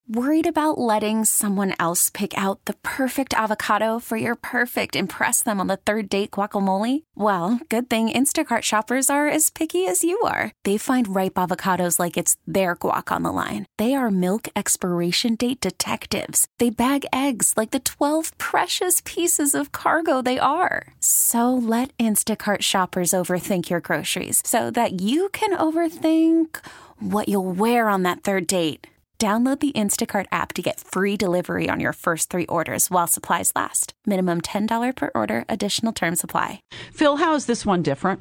Worried about letting someone else pick out the perfect avocado for your perfect impress them on the third date guacamole? Well, good thing Instacart shoppers are as picky as you are. They find ripe avocados like it's their guac on the line. They are milk expiration date detectives. They bag eggs like the 12 precious pieces of cargo they are. So let Instacart shoppers overthink your groceries so that you can overthink what you'll wear on that third date. Download the Instacart app to get free delivery on your first 3 orders while supplies last. Minimum $10 per order. Additional terms apply. Phil, how is this one different?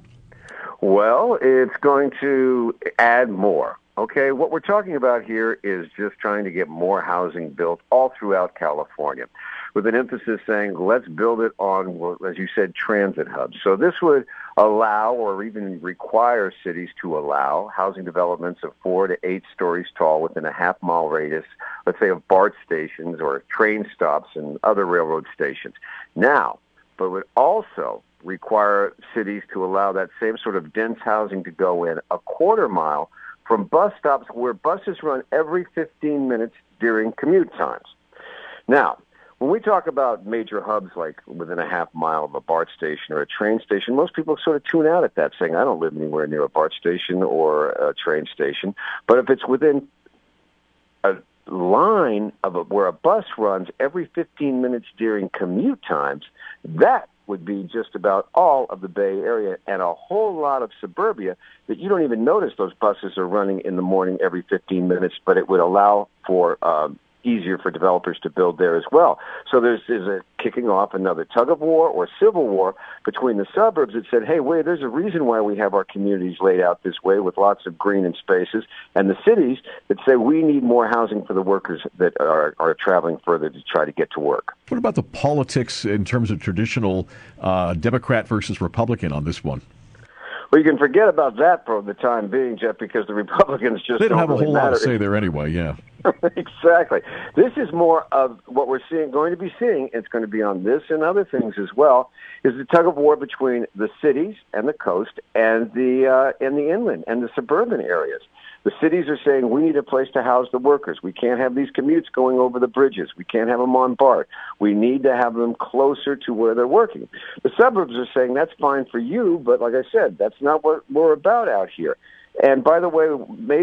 Well, it's going to add more. Okay, what we're talking about here is just trying to get more housing built all throughout California, with an emphasis saying, let's build it on, well, as you said, transit hubs. So this would allow or even require cities to allow housing developments of 4 to 8 stories tall within a half-mile radius, let's say, of BART stations or train stops and other railroad stations. Now, but would also require cities to allow that same sort of dense housing to go in a quarter mile from bus stops where buses run every 15 minutes during commute times. Now, when we talk about major hubs like within a half mile of a BART station or a train station, most people sort of tune out at that, saying, I don't live anywhere near a BART station or a train station. But if it's within a line of where a bus runs every 15 minutes during commute times, that would be just about all of the Bay Area and a whole lot of suburbia that you don't even notice those buses are running in the morning every 15 minutes, but it would allow for easier for developers to build there as well. So there's a kicking off another tug of war or civil war between the suburbs that said, hey, wait, there's a reason why we have our communities laid out this way with lots of green and spaces, and the cities that say we need more housing for the workers that are traveling further to try to get to work. What about the politics in terms of traditional Democrat versus Republican on this one? Well, you can forget about that for the time being, Jeff, because the Republicans just they don't have really a whole lot to matter. say there anyway, yeah. Exactly. This is more of what we're going to be seeing. It's going to be on this and other things as well, is the tug of war between the cities and the coast and the inland and the suburban areas. The cities are saying we need a place to house the workers. We can't have these commutes going over the bridges. We can't have them on BART. We need to have them closer to where they're working. The suburbs are saying that's fine for you, but like I said, that's not what we're about out here. And by the way,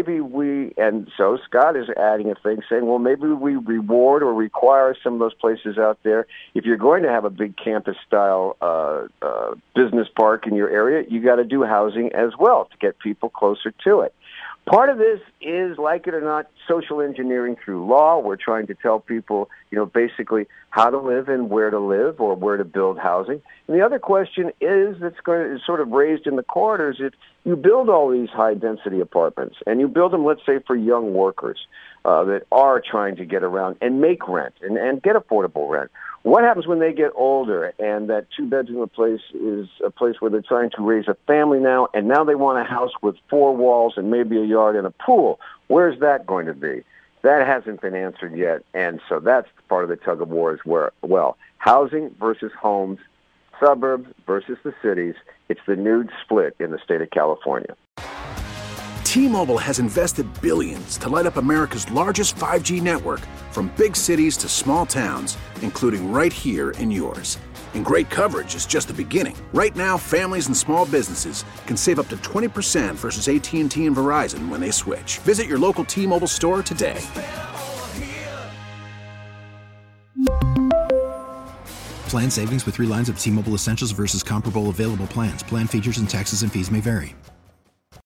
so Scott is adding a thing saying, well, maybe we reward or require some of those places out there. If you're going to have a big campus-style business park in your area, you got to do housing as well to get people closer to it. Part of this is, like it or not, social engineering through law. We're trying to tell people, basically how to live and where to live or where to build housing. And the other question is sort of raised in the corridors, if you build all these high-density apartments and you build them, let's say, for young workers that are trying to get around and make rent and get affordable rent, what happens when they get older and that 2-bedroom place is a place where they're trying to raise a family now, and now they want a house with 4 walls and maybe a yard and a pool? Where's that going to be? That hasn't been answered yet, and so that's part of the tug of war as well. Housing versus homes, suburbs versus the cities. It's the nude split in the state of California. T-Mobile has invested billions to light up America's largest 5G network, from big cities to small towns, including right here in yours. And great coverage is just the beginning. Right now, families and small businesses can save up to 20% versus AT&T and Verizon when they switch. Visit your local T-Mobile store today. Plan savings with 3 lines of T-Mobile Essentials versus comparable available plans. Plan features and taxes and fees may vary.